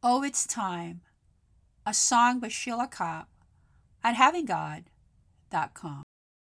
Oh, It's Time, a song by Sheila Kopp at havinggod.com.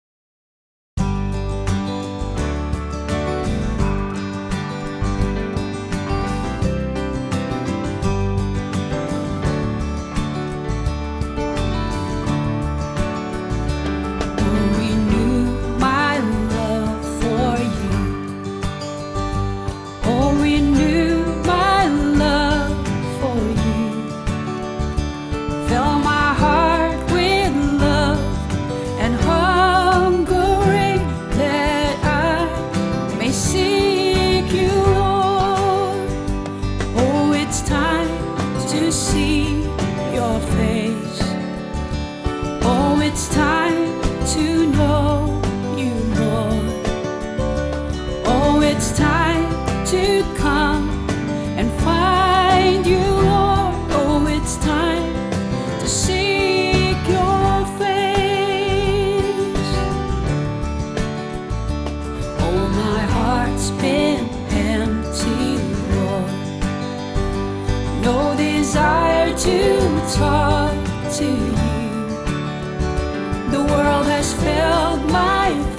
See your face. Oh, it's time to know you more. Oh, it's time to come and find you, Lord. Oh, it's time to seek your face. Oh, my heart's been empty, Lord. No desire to talk to you. The world has filled my